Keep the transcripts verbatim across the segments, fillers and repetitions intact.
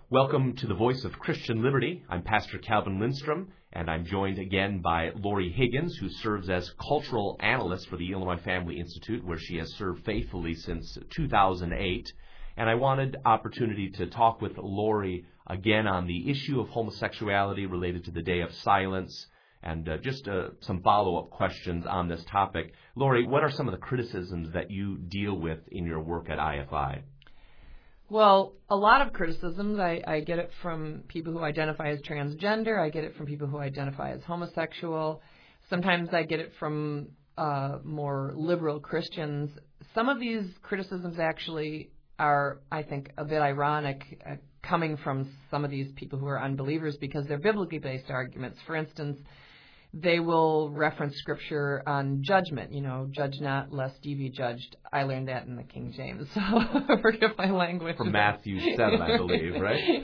Welcome to the Voice of Christian Liberty. I'm Pastor Calvin Lindstrom, and I'm joined again by Lori Higgins, who serves as cultural analyst for the Illinois Family Institute, where she has served faithfully since two thousand eight. And I wanted opportunity to talk with Lori again on the issue of homosexuality related to the Day of Silence, and uh, just uh, some follow-up questions on this topic. Lori, what are some of the criticisms that you deal with in your work at I F I? Well, a lot of criticisms. I, I get it from people who identify as transgender. I get it from people who identify as homosexual. Sometimes I get it from uh, more liberal Christians. Some of these criticisms actually are, I think, a bit ironic, uh, coming from some of these people who are unbelievers because they're biblically based arguments. For instance, they will reference scripture on judgment, you know, judge not lest ye be judged. I learned that in the King James, so forgive my language. From Matthew seven, I believe, right?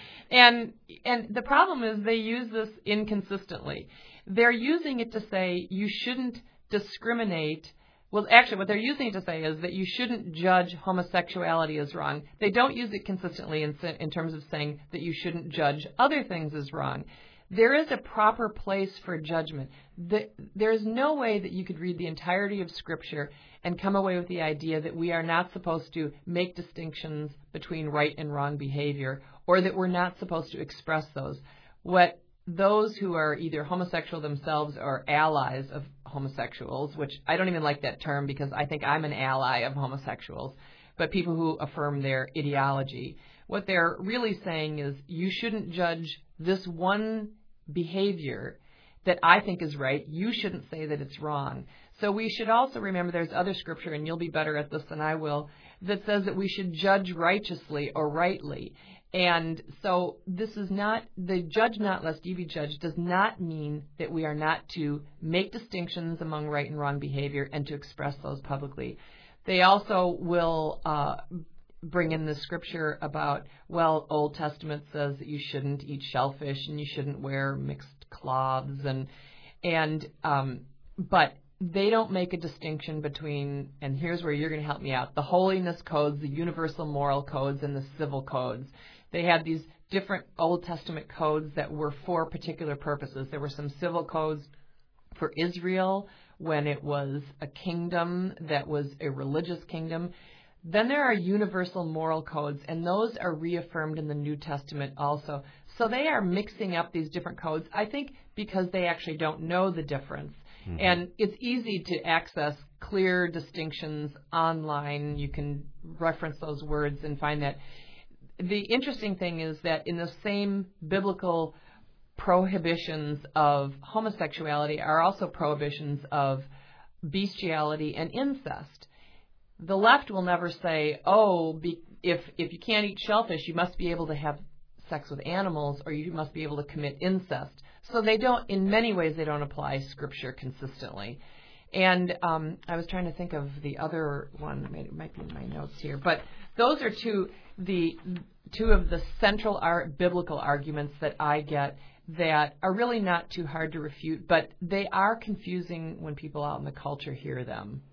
And and the problem is they use this inconsistently. They're using it to say you shouldn't discriminate. Well, actually, what they're using it to say is that you shouldn't judge homosexuality as wrong. They don't use it consistently in, in terms of saying that you shouldn't judge other things as wrong. There is a proper place for judgment. The, there is no way that you could read the entirety of Scripture and come away with the idea that we are not supposed to make distinctions between right and wrong behavior, or that we're not supposed to express those. What those who are either homosexual themselves or allies of homosexuals, which I don't even like that term because I think I'm an ally of homosexuals, but people who affirm their ideology, what they're really saying is you shouldn't judge this one behavior that I think is right. You shouldn't say that it's wrong. So we should also remember there's other scripture, and you'll be better at this than I will, that says that we should judge righteously or rightly. And so this is not, the judge not lest ye be judged does not mean that we are not to make distinctions among right and wrong behavior and to express those publicly. They also will uh, bring in the scripture about, well, Old Testament says that you shouldn't eat shellfish and you shouldn't wear mixed cloths, and and um, but they don't make a distinction between, and here's where you're going to help me out, the holiness codes, the universal moral codes, and the civil codes. They had these different Old Testament codes that were for particular purposes. There were some civil codes for Israel when it was a kingdom that was a religious kingdom. Then there are universal moral codes, and those are reaffirmed in the New Testament also. So they are mixing up these different codes, I think, because they actually don't know the difference. Mm-hmm. And it's easy to access clear distinctions online. You can reference those words and find that. The interesting thing is that in the same biblical prohibitions of homosexuality are also prohibitions of bestiality and incest. The left will never say, oh, be, if if you can't eat shellfish, you must be able to have sex with animals, or you must be able to commit incest. So they don't, in many ways, they don't apply Scripture consistently. And um, I was trying to think of the other one. It might be in my notes here. But those are two, the, two of the central art, biblical arguments that I get that are really not too hard to refute, but they are confusing when people out in the culture hear them.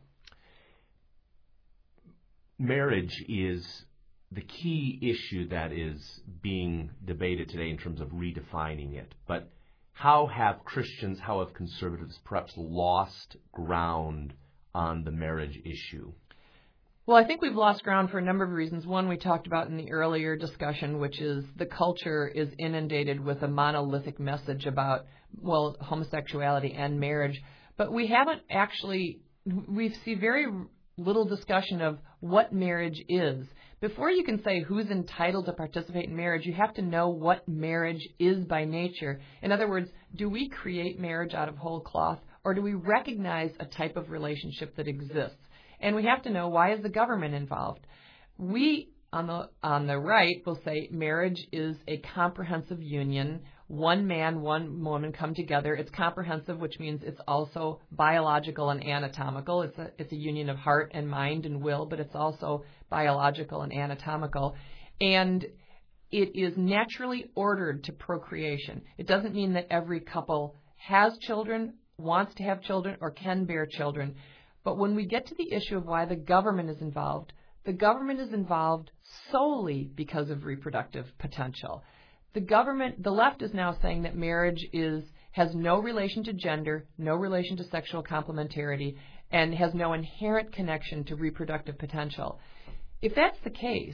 Marriage is the key issue that is being debated today in terms of redefining it. But how have Christians, how have conservatives perhaps lost ground on the marriage issue? Well, I think we've lost ground for a number of reasons. One we talked about in the earlier discussion, which is the culture is inundated with a monolithic message about, well, homosexuality and marriage. But we haven't actually, we see very little discussion of what marriage is. Before you can say who's entitled to participate in marriage, you have to know what marriage is by nature. In other words, do we create marriage out of whole cloth, or do we recognize a type of relationship that exists? And we have to know, why is the government involved? We, on the on the right, will say marriage is a comprehensive union. One man, one woman come together. It's comprehensive, which means it's also biological and anatomical. It's a it's a union of heart and mind and will, but it's also biological and anatomical. And it is naturally ordered to procreation. It doesn't mean that every couple has children, wants to have children, or can bear children. But when we get to the issue of why the government is involved, The government is involved solely because of reproductive potential. The government, the left is now saying that marriage is has no relation to gender, no relation to sexual complementarity, and has no inherent connection to reproductive potential. If that's the case,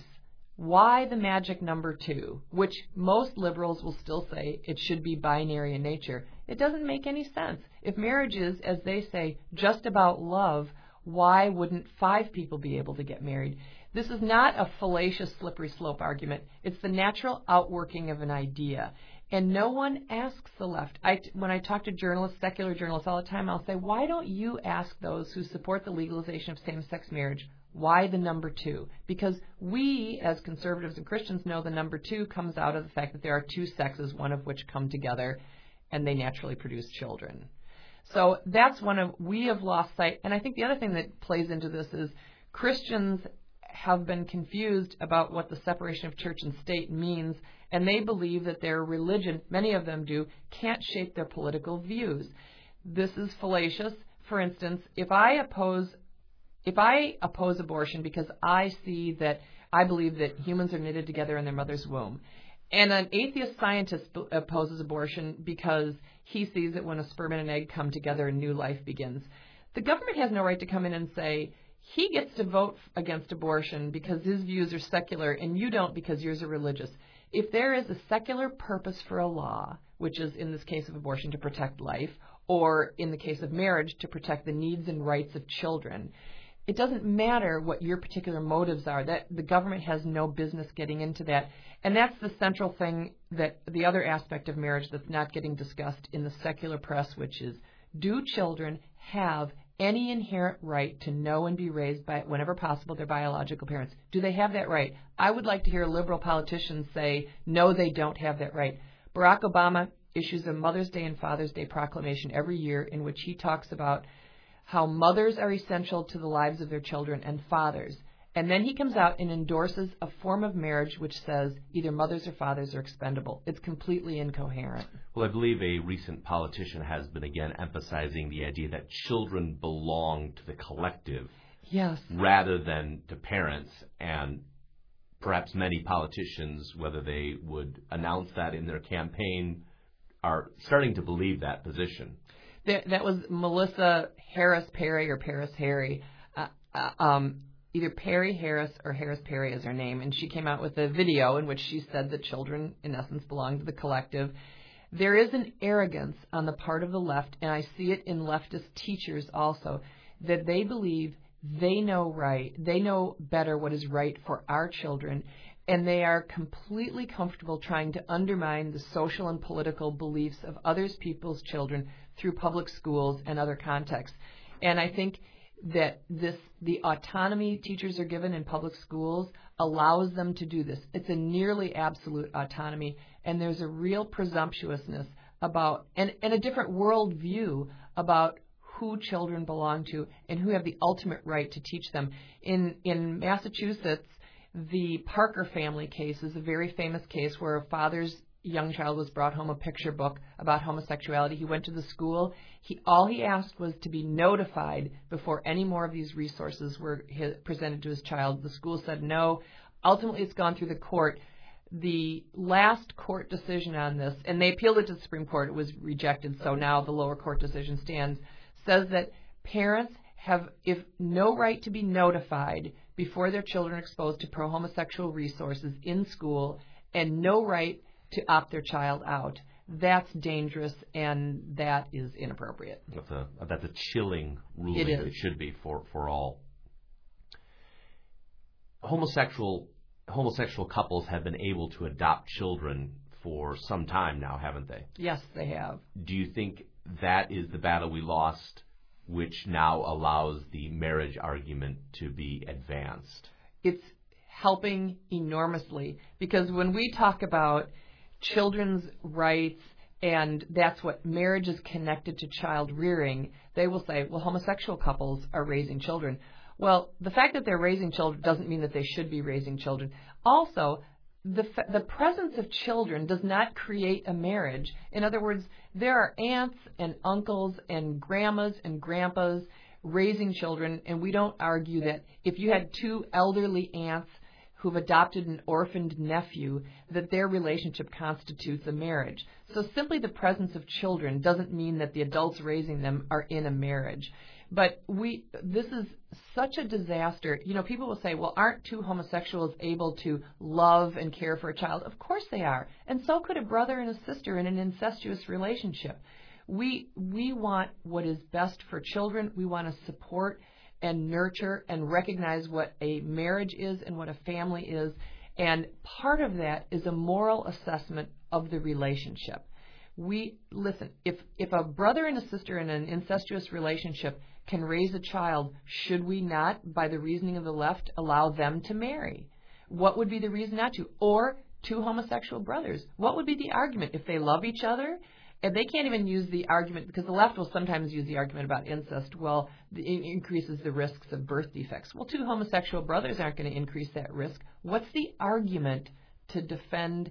why the magic number two, which most liberals will still say it should be binary in nature? It doesn't make any sense. If marriage is, as they say, just about love, why wouldn't five people be able to get married? This is not a fallacious slippery slope argument. It's the natural outworking of an idea. And no one asks the left. I, when I talk to journalists, secular journalists all the time, I'll say, why don't you ask those who support the legalization of same-sex marriage, why the number two? Because we, as conservatives and Christians, know the number two comes out of the fact that there are two sexes, one of which come together, and they naturally produce children. So that's one of, we have lost sight. And I think the other thing that plays into this is Christians have been confused about what the separation of church and state means, and they believe that their religion, many of them do, can't shape their political views. This is fallacious. For instance, if I oppose if I oppose abortion because I see that I believe that humans are knitted together in their mother's womb, and an atheist scientist opposes abortion because he sees that when a sperm and an egg come together, a new life begins, the government has no right to come in and say, he gets to vote against abortion because his views are secular and you don't because yours are religious. If there is a secular purpose for a law, which is in this case of abortion to protect life, or in the case of marriage to protect the needs and rights of children, it doesn't matter what your particular motives are. That the government has no business getting into that. And that's the central thing, that the other aspect of marriage that's not getting discussed in the secular press, which is, do children have any inherent right to know and be raised by, whenever possible, their biological parents? Do they have that right? I would like to hear liberal politicians say, no, they don't have that right. Barack Obama issues a Mother's Day and Father's Day proclamation every year in which he talks about how mothers are essential to the lives of their children and fathers. And then he comes out and endorses a form of marriage which says either mothers or fathers are expendable. It's completely incoherent. Well, I believe a recent politician has been again emphasizing the idea that children belong to the collective, yes, rather than to parents. And perhaps many politicians, whether they would announce that in their campaign, are starting to believe that position. That, that was Melissa Harris Perry or Paris Harry. Uh, uh, um, Either Perry Harris or Harris Perry is her name, and she came out with a video in which she said that children, in essence, belong to the collective. There is an arrogance on the part of the left, and I see it in leftist teachers also, that they believe they know right, they know better what is right for our children, and they are completely comfortable trying to undermine the social and political beliefs of other people's children through public schools and other contexts. And I think that this, the autonomy teachers are given in public schools allows them to do this. It's a nearly absolute autonomy, and there's a real presumptuousness about, and, and a different worldview about who children belong to and who have the ultimate right to teach them. In, in Massachusetts, the Parker family case is a very famous case where a father's young child was brought home a picture book about homosexuality. He went to the school. He all he asked was to be notified before any more of these resources were his, presented to his child. The school said no. Ultimately, it's gone through the court. The last court decision on this, and they appealed it to the Supreme Court. It was rejected, so now the lower court decision stands, says that parents have if no right to be notified before their children are exposed to pro-homosexual resources in school, and no right to opt their child out. That's dangerous, and that is inappropriate. That's a, that's a chilling ruling. It is. It should be for, for all. Homosexual homosexual couples have been able to adopt children for some time now, haven't they? Yes, they have. Do you think that is the battle we lost, which now allows the marriage argument to be advanced? It's helping enormously, because when we talk about children's rights, and that's what marriage is connected to child rearing, they will say, well, homosexual couples are raising children. Well, the fact that they're raising children doesn't mean that they should be raising children. Also, the the presence of children does not create a marriage. In other words, there are aunts and uncles and grandmas and grandpas raising children, and we don't argue that if you had two elderly aunts who've adopted an orphaned nephew, that their relationship constitutes a marriage. So simply the presence of children doesn't mean that the adults raising them are in a marriage. But we, this is such a disaster. You know, people will say, well, aren't two homosexuals able to love and care for a child? Of course they are. And so could a brother and a sister in an incestuous relationship. We, we want what is best for children. We want to support and nurture and recognize what a marriage is and what a family is. And part of that is a moral assessment of the relationship. We, listen, if, if a brother and a sister in an incestuous relationship can raise a child, should we not, by the reasoning of the left, allow them to marry? What would be the reason not to? Or two homosexual brothers. What would be the argument? If they love each other, and they can't even use the argument, because the left will sometimes use the argument about incest, well, it increases the risks of birth defects. Well, two homosexual brothers aren't going to increase that risk. What's the argument to defend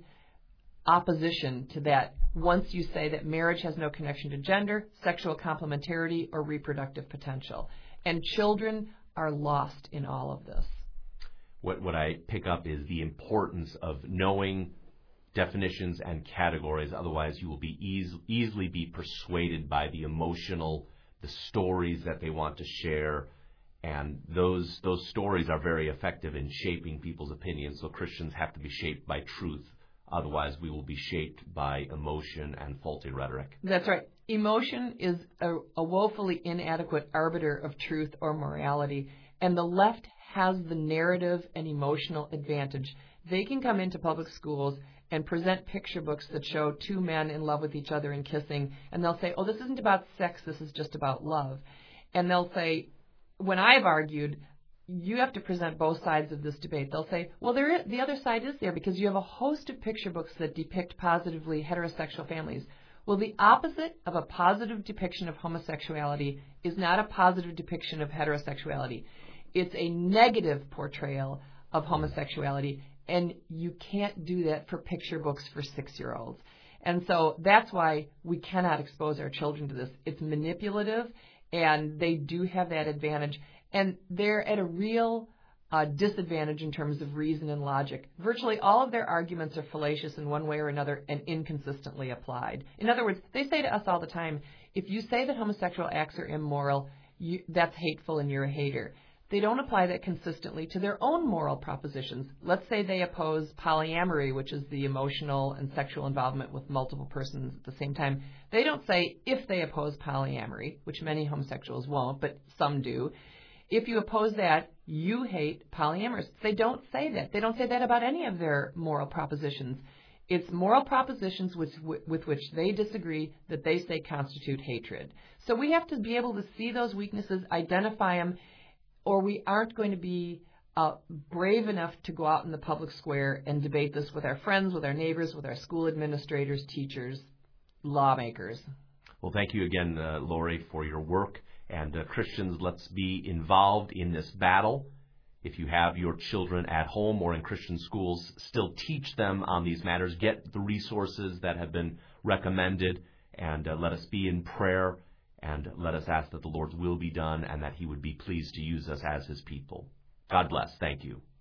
opposition to that once you say that marriage has no connection to gender, sexual complementarity, or reproductive potential? And children are lost in all of this. What, what I pick up is the importance of knowing definitions and categories. Otherwise, you will be eas- easily be persuaded by the emotional, the stories that they want to share. And those those stories are very effective in shaping people's opinions. So Christians have to be shaped by truth. Otherwise, we will be shaped by emotion and faulty rhetoric. That's right. Emotion is a, a woefully inadequate arbiter of truth or morality. And the left has the narrative and emotional advantage. They can come into public schools and present picture books that show two men in love with each other and kissing. And they'll say, oh, this isn't about sex, this is just about love. And they'll say, when I've argued, you have to present both sides of this debate. They'll say, well, there is, the other side is there because you have a host of picture books that depict positively heterosexual families. Well, the opposite of a positive depiction of homosexuality is not a positive depiction of heterosexuality. It's a negative portrayal of homosexuality, and you can't do that for picture books for six-year-olds. And so that's why we cannot expose our children to this. It's manipulative, and they do have that advantage. And they're at a real uh, disadvantage in terms of reason and logic. Virtually all of their arguments are fallacious in one way or another and inconsistently applied. In other words, they say to us all the time, if you say that homosexual acts are immoral, you, that's hateful and you're a hater. They don't apply that consistently to their own moral propositions. Let's say they oppose polyamory, which is the emotional and sexual involvement with multiple persons at the same time. They don't say if they oppose polyamory, which many homosexuals won't, but some do. If you oppose that, you hate polyamorous. They don't say that. They don't say that about any of their moral propositions. It's moral propositions with, with which they disagree that they say constitute hatred. So we have to be able to see those weaknesses, identify them, or we aren't going to be uh, brave enough to go out in the public square and debate this with our friends, with our neighbors, with our school administrators, teachers, lawmakers. Well, thank you again, uh, Lori, for your work. And uh, Christians, let's be involved in this battle. If you have your children at home or in Christian schools, still teach them on these matters. Get the resources that have been recommended, and uh, let us be in prayer, and let us ask that the Lord's will be done and that He would be pleased to use us as His people. God bless. Thank you.